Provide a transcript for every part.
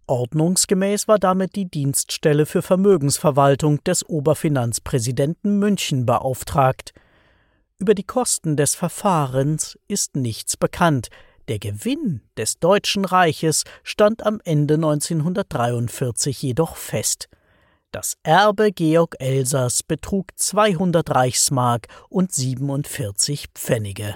Ordnungsgemäß war damit die Dienststelle für Vermögensverwaltung des Oberfinanzpräsidenten München beauftragt. Über die Kosten des Verfahrens ist nichts bekannt. Der Gewinn des Deutschen Reiches stand am Ende 1943 jedoch fest. Das Erbe Georg Elsers betrug 200 Reichsmark und 47 Pfennige.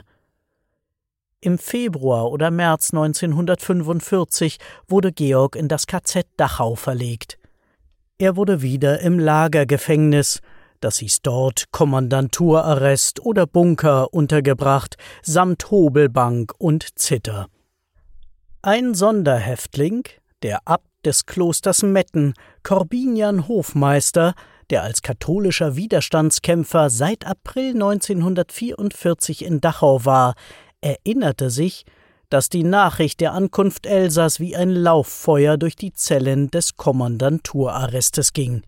Im Februar oder März 1945 wurde Georg in das KZ Dachau verlegt. Er wurde wieder im Lagergefängnis, das hieß dort Kommandanturarrest oder Bunker, untergebracht, samt Hobelbank und Zither. Ein Sonderhäftling, der Abt des Klosters Metten, Korbinian Hofmeister, der als katholischer Widerstandskämpfer seit April 1944 in Dachau war, erinnerte sich, dass die Nachricht der Ankunft Elsers wie ein Lauffeuer durch die Zellen des Kommandanturarrestes ging.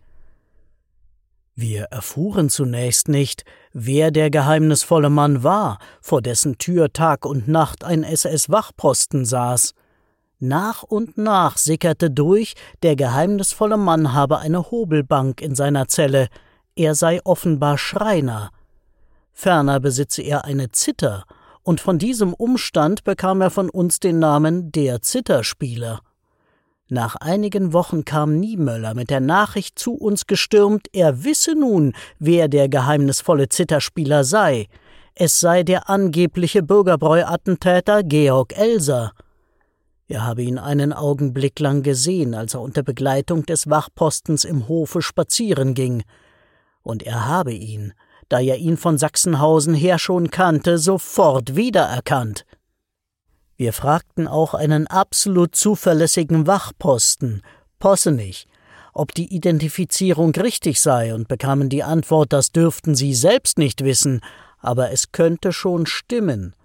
Wir erfuhren zunächst nicht, wer der geheimnisvolle Mann war, vor dessen Tür Tag und Nacht ein SS-Wachposten saß. Nach und nach sickerte durch, der geheimnisvolle Mann habe eine Hobelbank in seiner Zelle, er sei offenbar Schreiner. Ferner besitze er eine Zither, und von diesem Umstand bekam er von uns den Namen der Zitherspieler. Nach einigen Wochen kam Niemöller mit der Nachricht zu uns gestürmt, er wisse nun, wer der geheimnisvolle Zitherspieler sei. Es sei der angebliche Bürgerbräu-Attentäter Georg Elser. Er habe ihn einen Augenblick lang gesehen, als er unter Begleitung des Wachpostens im Hofe spazieren ging. Und er habe ihn, da er ihn von Sachsenhausen her schon kannte, sofort wiedererkannt. Wir fragten auch einen absolut zuverlässigen Wachposten, Possenich, ob die Identifizierung richtig sei und bekamen die Antwort, das dürften sie selbst nicht wissen, aber es könnte schon stimmen.